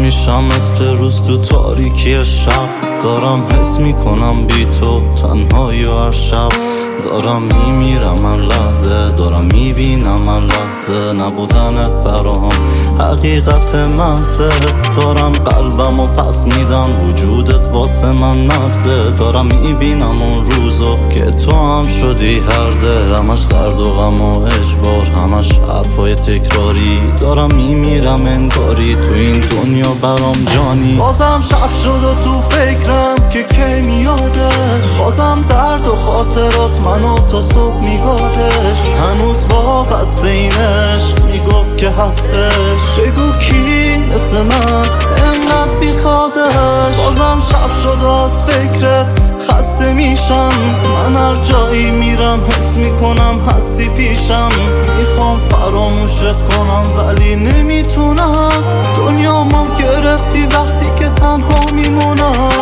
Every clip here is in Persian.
میشم مثل روز تو تاریکی شب. دارم حس میکنم بی تو تنهایی و هر شب. دارم میمیرم من لحظه، دارم میبینم من لحظه. نبودنت برام حقیقت محضه. دارم قلبم و پس میدم، وجودت واسه من نبضه. دارم میبینم اون روزو که تو هم شدی هرزه. همش درد و غم و اجبار، همش حرفای تکراری. دارم میمیرم انگاری تو این دنیا برام جانی. بازم شب شد و تو فکرم که کی میادش. بازم درد و خاطرات منو تا صبح میگادش. هنوز وابسته این عشق میگفت که هستش. بگو کی مثل من انقدر بیخوادش. بازم شب شد از فکرت خسته میشم. من هر جایی میرم حس میکنم هستی پیشم. میخوام فراموشت کنم ولی نمیتونم. دنیامو گرفتی وقتی که تنها میمونم.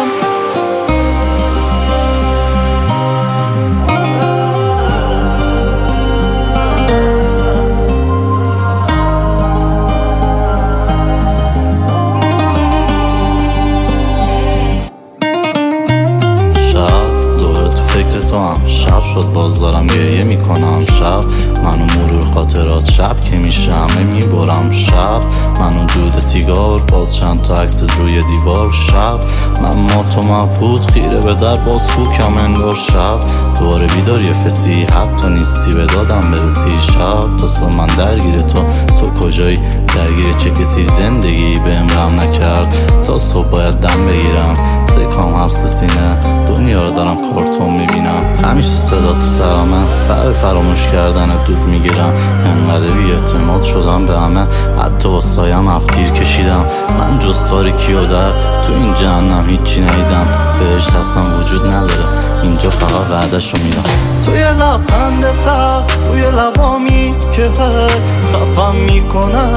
تو هم شب شد باز دارم گریه میکنم. شب منو مرور خاطرات، شب که میشه همه میبرم. شب منو دود سیگار، باز چند تا عکس روی دیوار. شب من ما تو مبهوت خیره به در باز خوکم انگار. شب دوباره بیدار یه فسی، حتی نیستی به دادم برسی. شب تا صبح من درگیر تو کجایی؟ درگیر چه کسی؟ زندگی بهم رحم نکرد. تا صبح باید دم بگیرم، سکام حبس سینه. دنیا رو دارم کارتون میبینم. همیشه صدا تو سرامه، برای فراموش کردن دود میگیرم. انقدر بی اعتماد شدم به همه، حتی با سایم هفتیر کشیدم. من جز تاریکی و در تو این جهنم هیچی ندیدم. بهشت اصلا وجود نداره، اینجا فقط وعده‌شو میدم. توی لبخند تق روی لبامی که خفم میکنه.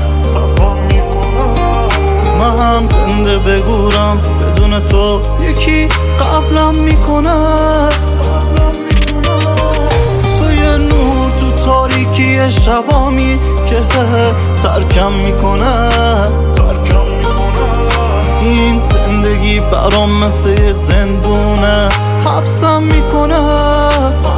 من زنده بگورم بدون تو یکی قبلم میکنه. توی نور تو تاریکی شبامی که ترکم میکنه. این زندگی برام مثل زندونه حبسم میکنه.